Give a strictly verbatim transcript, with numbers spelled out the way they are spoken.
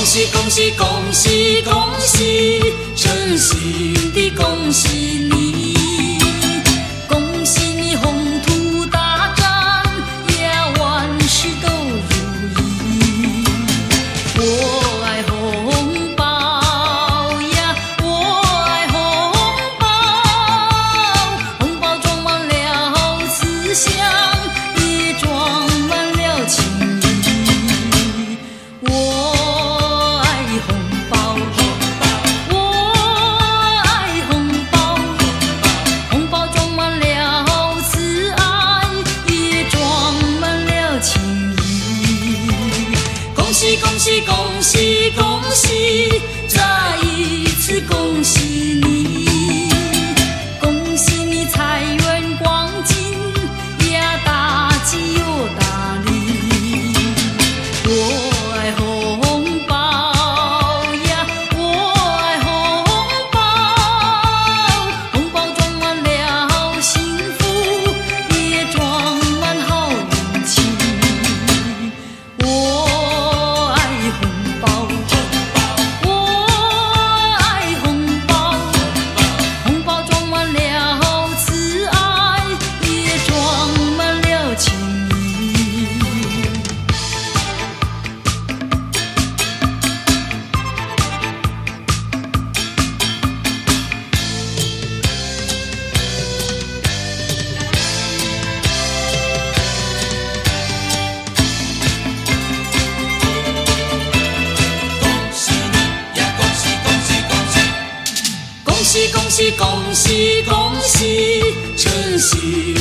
喜恭喜恭喜恭喜，诚心的恭喜你，恭喜你宏图大展呀，万事都如意。我爱红包呀，我爱红包，红包装满了慈祥，也装满了情谊。我恭喜恭喜恭喜恭喜，再一次恭喜你，恭喜你财源广进呀，大吉又大利。我爱红包呀，我爱红包，红包装满了幸福，也装满好运气。我恭喜恭喜恭喜恭喜，诚心